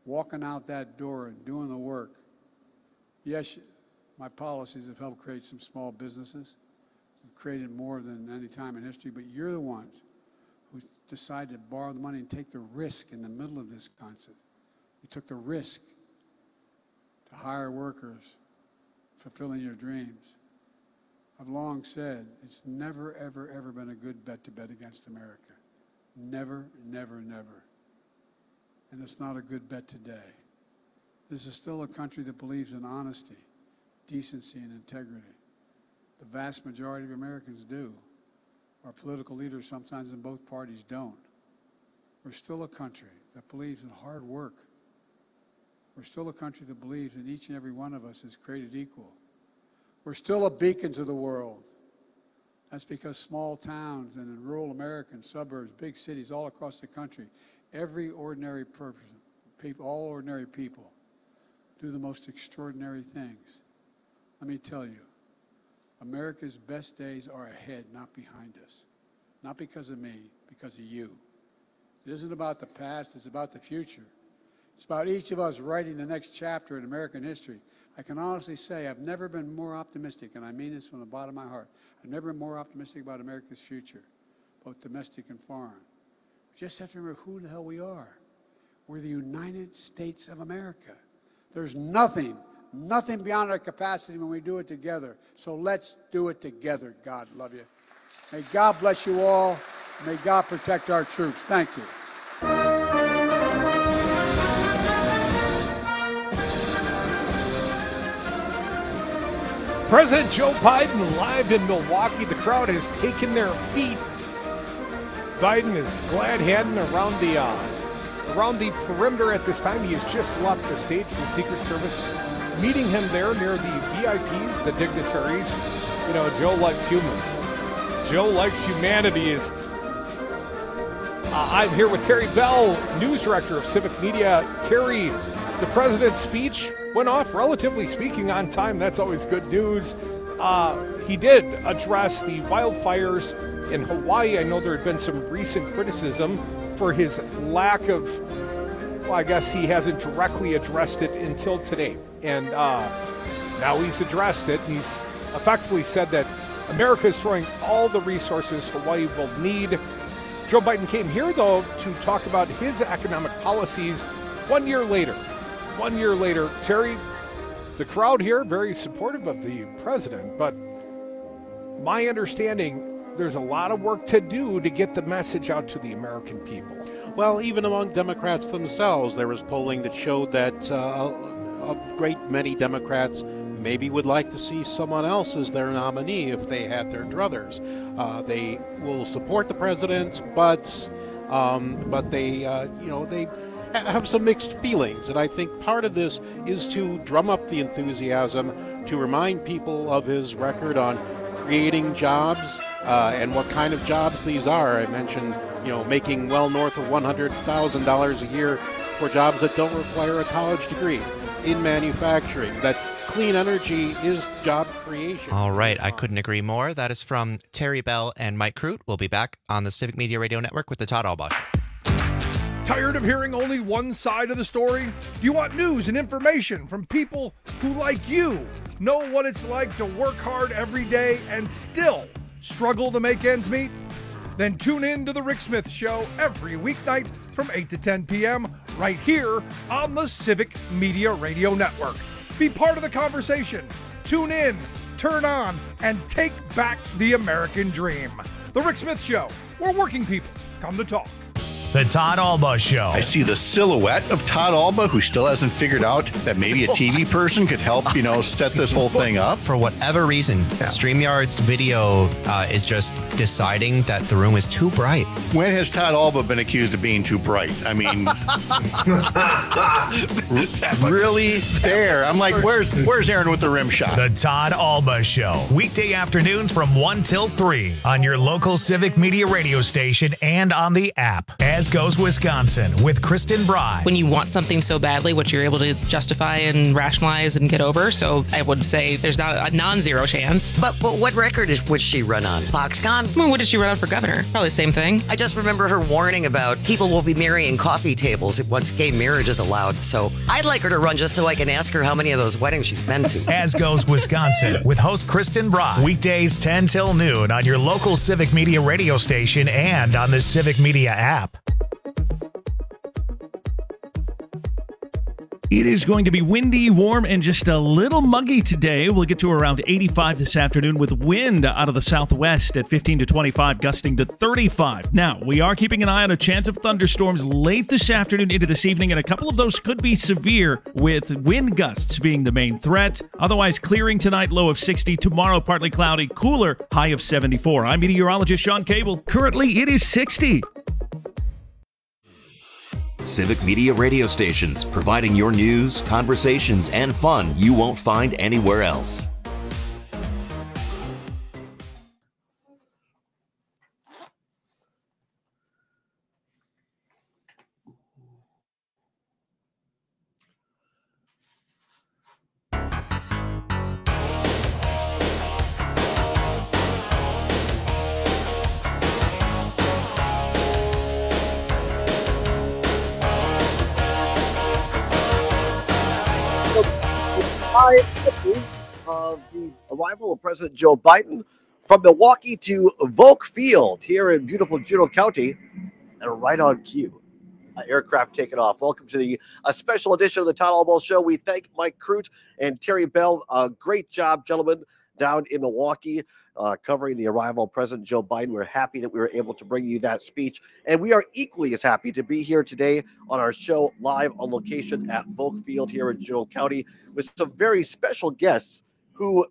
walking out that door and doing the work. Yes, my policies have helped create some small businesses. We've created more than any time in history, but you're the ones who decided to borrow the money and take the risk in the middle of this concept. You took the risk to hire workers, fulfilling your dreams. I've long said it's never, ever, ever been a good bet to bet against America. Never, never, never. And it's not a good bet today. This is still a country that believes in honesty, decency, and integrity. The vast majority of Americans do. Our political leaders, sometimes in both parties, don't. We're still a country that believes in hard work. We're still a country that believes that each and every one of us is created equal. We're still a beacon to the world. That's because small towns and in rural America and suburbs, big cities all across the country, every ordinary person, people, all ordinary people, do the most extraordinary things. Let me tell you, America's best days are ahead, not behind us. Not because of me, because of you. It isn't about the past, it's about the future. It's about each of us writing the next chapter in American history. I can honestly say I've never been more optimistic, and I mean this from the bottom of my heart. I've never been more optimistic about America's future, both domestic and foreign. We just have to remember who the hell we are. We're the United States of America. There's nothing, nothing beyond our capacity when we do it together. So let's do it together. God love you. May God bless you all. May God protect our troops. Thank you. President Joe Biden live in Milwaukee. The crowd has taken their feet. Biden is glad-handing around the uh, around the perimeter at this time. He has just left the stage. The Secret Service meeting him there near the V I Ps, the dignitaries. You know, Joe likes humans. Joe likes humanity. Is uh, I'm here with Terry Bell, news director of Civic Media. Terry, the president's speech went off, relatively speaking, on time. That's always good news. Uh, he did address the wildfires in Hawaii. I know there had been some recent criticism for his lack of, well, I guess he hasn't directly addressed it until today. And uh, now he's addressed it. And he's effectively said that America is throwing all the resources Hawaii will need. Joe Biden came here, though, to talk about his economic policies one year later. One year later, Terry, the crowd here, very supportive of the president, but my understanding, there's a lot of work to do to get the message out to the American people. Well, even among Democrats themselves, there was polling that showed that uh, a great many Democrats maybe would like to see someone else as their nominee if they had their druthers. Uh, they will support the president, but um, but they, uh, you know, they have some mixed feelings, and I think part of this is to drum up the enthusiasm, to remind people of his record on creating jobs uh, and what kind of jobs these are. I mentioned, you know, making well north of one hundred thousand dollars a year for jobs that don't require a college degree in manufacturing, that clean energy is job creation. All right, I couldn't agree more. That is from Terry Bell and Mike Crute. We'll be back on the Civic Media Radio Network with the Todd Albaugh Show. Tired of hearing only one side of the story? Do you want news and information from people who, like you, know what it's like to work hard every day and still struggle to make ends meet? Then tune in to The Rick Smith Show every weeknight from eight to ten p.m. right here on the Civic Media Radio Network. Be part of the conversation. Tune in, turn on, and take back the American dream. The Rick Smith Show, where working people come to talk. The Todd Albaugh Show. I see the silhouette of Todd Albaugh, who still hasn't figured out that maybe a T V person could help, you know, set this whole thing up. For whatever reason, yeah. StreamYard's video uh, is just deciding that the room is too bright. When has Todd Albaugh been accused of being too bright? I mean, really there. I'm like, where's where's Aaron with the rim shot? The Todd Albaugh Show. Weekday afternoons from one till three on your local Civic Media radio station and on the app. As As Goes Wisconsin with Kristen Bry. When you want something so badly, what you're able to justify and rationalize and get over. So I would say there's not a non-zero chance. But, but what record is would she run on? Foxconn? Well, what did she run on for governor? Probably the same thing. I just remember her warning about people will be marrying coffee tables once gay marriage is allowed. So I'd like her to run just so I can ask her how many of those weddings she's been to. As Goes Wisconsin with host Kristen Bry. Weekdays ten till noon on your local Civic Media radio station and on the Civic Media app. It is going to be windy, warm, and just a little muggy today. We'll get to around eighty-five this afternoon with wind out of the southwest at fifteen to twenty-five, gusting to thirty-five. Now, we are keeping an eye on a chance of thunderstorms late this afternoon into this evening, and a couple of those could be severe, with wind gusts being the main threat. Otherwise, clearing tonight, low of sixty. Tomorrow, partly cloudy, cooler, high of seventy-four. I'm meteorologist Sean Cable. Currently, it is sixty. Civic Media radio stations, providing your news, conversations, and fun you won't find anywhere else. Of the arrival of President Joe Biden from Milwaukee to Volk Field here in beautiful Juneau County, and right on cue, uh, aircraft taking off. Welcome to the a special edition of the Todd Albaugh Show. We thank Mike Crute and Terry Bell. Uh, great job, gentlemen, down in Milwaukee, uh, covering the arrival of President Joe Biden. We're happy that we were able to bring you that speech, and we are equally as happy to be here today on our show live on location at Volk Field here in Juneau County with some very special guests who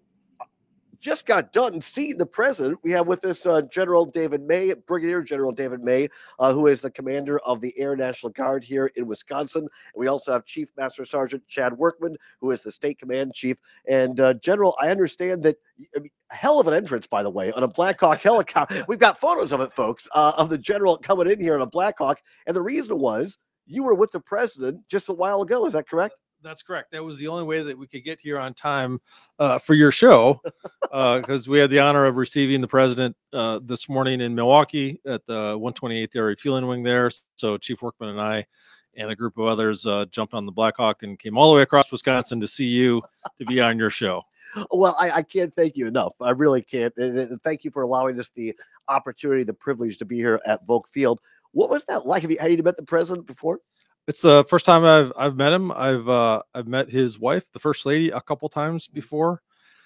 just got done seeing the president. We have with us uh, General David May, Brigadier General David May, uh, who is the commander of the Air National Guard here in Wisconsin. And we also have Chief Master Sergeant Chad Workman, who is the State Command Chief. And uh, General, I understand that I mean, hell of an entrance, by the way, on a Black Hawk helicopter. We've got photos of it, folks, uh, of the general coming in here on a Black Hawk. And the reason was you were with the president just a while ago. Is that correct? That's correct. That was the only way that we could get here on time uh, for your show, because uh, we had the honor of receiving the president uh, this morning in Milwaukee at the one twenty-eighth Area Fueling Wing there. So Chief Workman and I and a group of others uh, jumped on the Black Hawk and came all the way across Wisconsin to see you, to be on your show. Well, I, I can't thank you enough. I really can't. And, and thank you for allowing us the opportunity, the privilege to be here at Volk Field. What was that like? Have you, had you met the president before? It's the first time I've I've met him. I've uh, I've met his wife, the First Lady, a couple times before,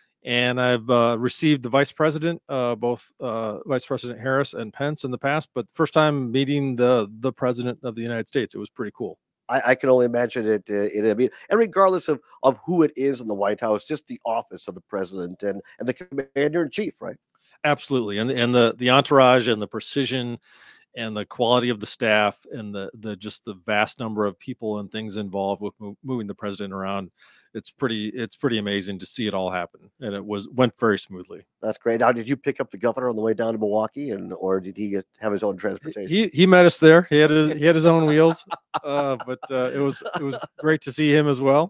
and I've uh, received the Vice President, uh, both uh, Vice President Harris and Pence in the past. But first time meeting the the President of the United States, it was pretty cool. I, I can only imagine it. Uh, it I mean, and regardless of of who it is in the White House, just the office of the president and and the commander in chief, right? Absolutely, and and the the entourage and the precision and the quality of the staff and the the just the vast number of people and things involved with mo- moving the president around. It's pretty it's pretty amazing to see it all happen, and it was went very smoothly. That's great. Now, did you pick up the governor on the way down to Milwaukee, and or did he get, have his own transportation? He he met us there. He had his, he had his own wheels, uh, but uh, it was it was great to see him as well.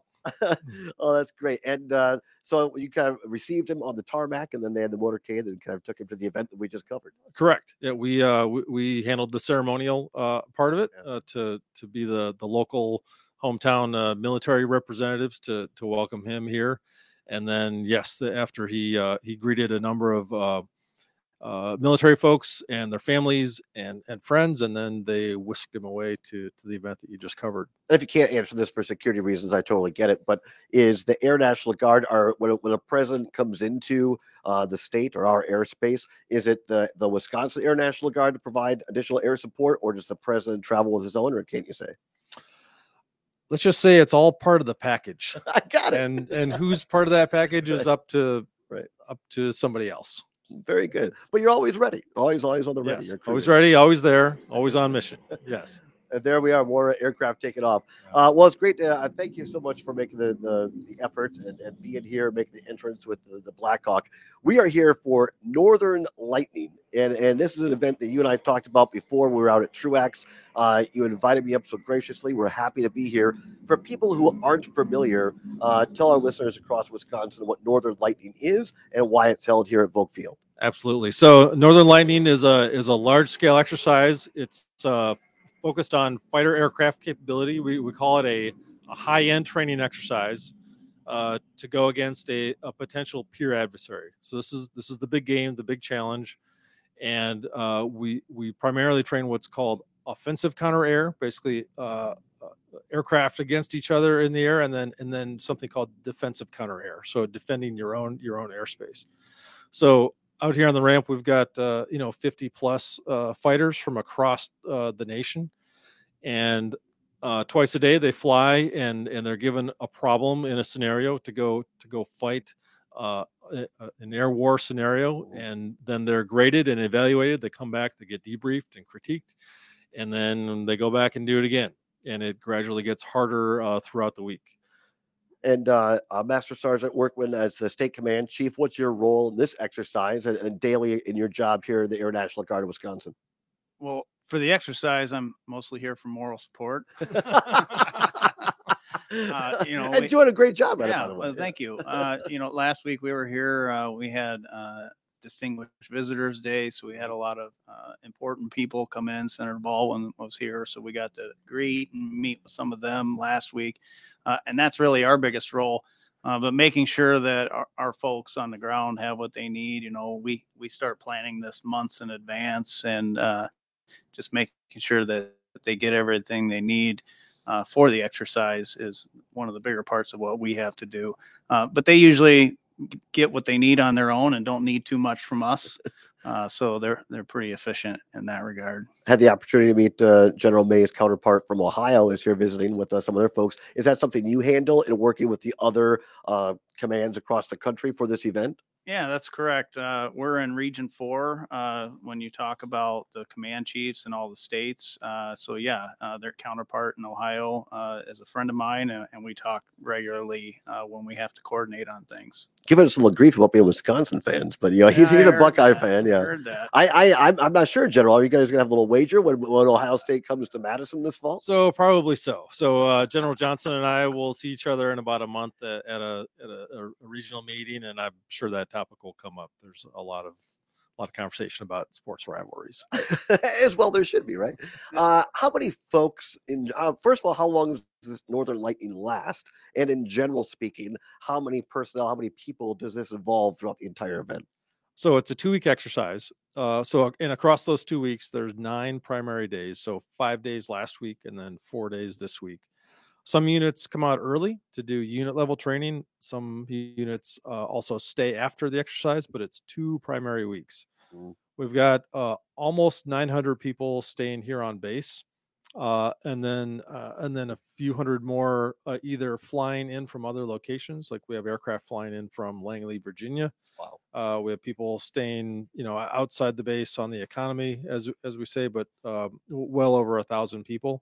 Oh, that's great. And uh, so you kind of received him on the tarmac, and then they had the motorcade and kind of took him to the event that we just covered. Correct. Yeah, we uh, we, we handled the ceremonial uh, part of it uh, to to be the the local hometown uh, military representatives to to welcome him here, and then yes, the, after he uh, he greeted a number of uh, uh, military folks and their families and and friends, and then they whisked him away to to the event that you just covered. And if you can't answer this for security reasons, I totally get it. But is the Air National Guard, are when a, when a president comes into uh, the state or our airspace, is it the, the Wisconsin Air National Guard to provide additional air support, or does the president travel with his own, or can't you say? Let's just say it's all part of the package. I got it. And and who's part of that package is up to right up to somebody else. Very good. But you're always ready. Always, always on the ready. Yes, You're always ready, always there, always on mission. Yes. And there we are, more aircraft taking off. Uh, well, it's great. To, uh, thank you so much for making the the, the effort and, and being here, making the entrance with the, the Black Hawk. We are here for Northern Lightning And and this is an event that you and I talked about before. We were out at Truax. Uh, you invited me up so graciously. We're happy to be here. For people who aren't familiar, uh, tell our listeners across Wisconsin what Northern Lightning is and why it's held here at Volk Field. Absolutely. So Northern Lightning is a is a large scale exercise. It's uh, focused on fighter aircraft capability. We we call it a, a high end training exercise. Uh, to go against a, a potential peer adversary. So this is this is the big game, the big challenge, and uh, we we primarily train what's called offensive counter air, basically uh, uh, aircraft against each other in the air, and then and then something called defensive counter air, so defending your own your own airspace. So out here on the ramp, we've got uh, you know fifty plus uh, fighters from across uh, the nation, and Uh, twice a day they fly and and they're given a problem in a scenario to go to go fight uh, a, an air war scenario, and then they're graded and evaluated. They come back, they get debriefed and critiqued, and then they go back and do it again, and it gradually gets harder uh, throughout the week. And uh, uh, Master Sergeant Workman, as the State Command Chief, what's your role in this exercise and, and daily in your job here in the Air National Guard of Wisconsin? Well, for the exercise, I'm mostly here for moral support. uh, you know, and we, doing a great job at yeah, it, by the way. well, thank you. Uh, you know, last week we were here. Uh, we had uh, Distinguished Visitors Day, so we had a lot of uh, important people come in. Senator Baldwin was here, so we got to greet and meet with some of them last week, uh, and that's really our biggest role. Uh, but making sure that our, our folks on the ground have what they need. You know, we we start planning this months in advance, and uh, just making sure that they get everything they need uh, for the exercise is one of the bigger parts of what we have to do. Uh, but they usually get what they need on their own and don't need too much from us. Uh, so they're they're pretty efficient in that regard. Had the opportunity to meet uh, General May's counterpart from Ohio is here visiting with uh, some other folks. Is that something you handle in working with the other uh, commands across the country for this event? Yeah, that's correct. Uh, we're in Region Four uh, when you talk about the command chiefs and all the states. Uh, so yeah, uh, their counterpart in Ohio uh, is a friend of mine, and, and we talk regularly uh, when we have to coordinate on things. Giving us a little grief about being Wisconsin fans, but you know he's Yeah, he's I a heard Buckeye that. fan. Yeah, I heard that. I I I'm, I'm not sure, General. Are you guys gonna have a little wager when when Ohio State comes to Madison this fall? So probably so. So uh, General Johnson and I will see each other in about a month at, at a at a, a regional meeting, and I'm sure that topic will come up. There's a lot of a lot of conversation about sports rivalries. As well, there should be, right? Uh, how many folks in? Uh, first of all, how long does this Northern Lightning last? And in general speaking, how many personnel, how many people does this involve throughout the entire event? So it's a two-week exercise. Uh, so and across those two weeks, there's nine primary days. So five days last week, and then four days this week. Some units come out early to do unit level training. Some units uh, also stay after the exercise, but it's two primary weeks. Mm. We've got uh, almost nine hundred people staying here on base, uh, and then uh, and then a few hundred more uh, either flying in from other locations. Like we have aircraft flying in from Langley, Virginia. Wow. Uh, we have people staying, you know, outside the base on the economy, as as we say, but uh, well over a thousand people.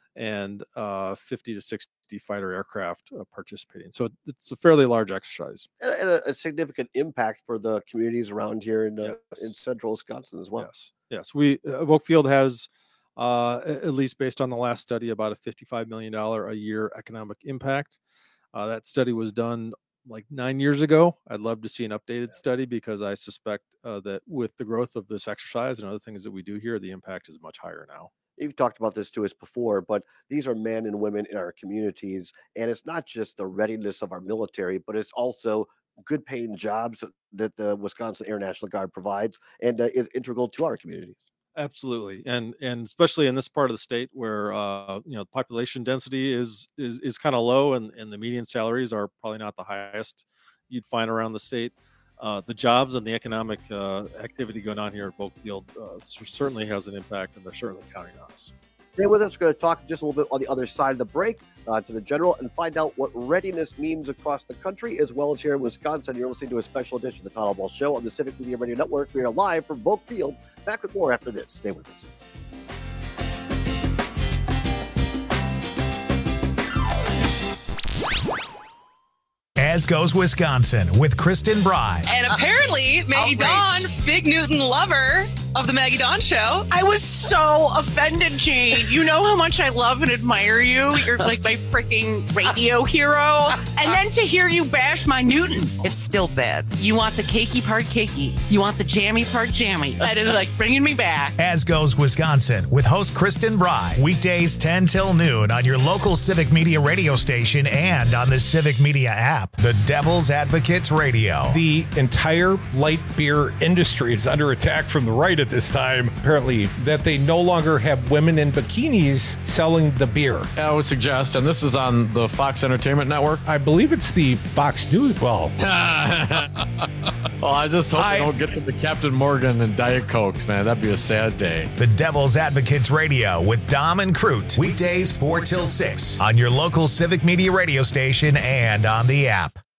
And uh, fifty to sixty fighter aircraft uh, participating. So it's a fairly large exercise. And, and a, a significant impact for the communities around here in uh, Yes. in central Wisconsin as well. Yes, yes. We uh, Volk Field has, uh, a- at least based on the last study, about a fifty-five million dollars a year economic impact. Uh, that study was done like nine years ago. I'd love to see an updated study because I suspect uh, that with the growth of this exercise and other things that we do here, the impact is much higher now. You've talked about this to us before, but these are men and women in our communities, and it's not just the readiness of our military, but it's also good paying jobs that the Wisconsin Air National Guard provides and uh, is integral to our communities. Absolutely, and and especially in this part of the state where uh, you know population density is is is kind of low, and and the median salaries are probably not the highest you'd find around the state. Uh, the jobs and the economic uh, activity going on here at Volk Field uh, cer- certainly has an impact, and they're certainly counting on us. Stay with us. We're going to talk just a little bit on the other side of the break uh, to the general and find out what readiness means across the country as well as here in Wisconsin. You're listening to a special edition of the Todd Ball Show on the Civic Media Radio Network. We are live from Volk Field. Back with more after this. Stay with us. As goes Wisconsin with Kristen Bry. And apparently, May Dawn, Fig Newton lover, of the Maggie Dawn Show. I was so offended, Jane. You know how much I love and admire you. You're like my freaking radio hero. And then to hear you bash my Newton. It's still bad. You want the cakey part cakey. You want the jammy part jammy. That is like bringing me back. As Goes Wisconsin with host Kristen Bry. Weekdays ten till noon on your local Civic Media radio station and on the Civic Media app. The Devil's Advocates Radio. The entire light beer industry is under attack from the right at this time, apparently, that they no longer have women in bikinis selling the beer. I would suggest, and this is on the Fox Entertainment Network. I believe it's the Fox News. Well, well, I just hope I, they don't get to the Captain Morgan and Diet Cokes, man. That'd be a sad day. The Devil's Advocates Radio with Dom and Crute. Weekdays four till six on your local Civic Media radio station and on the app.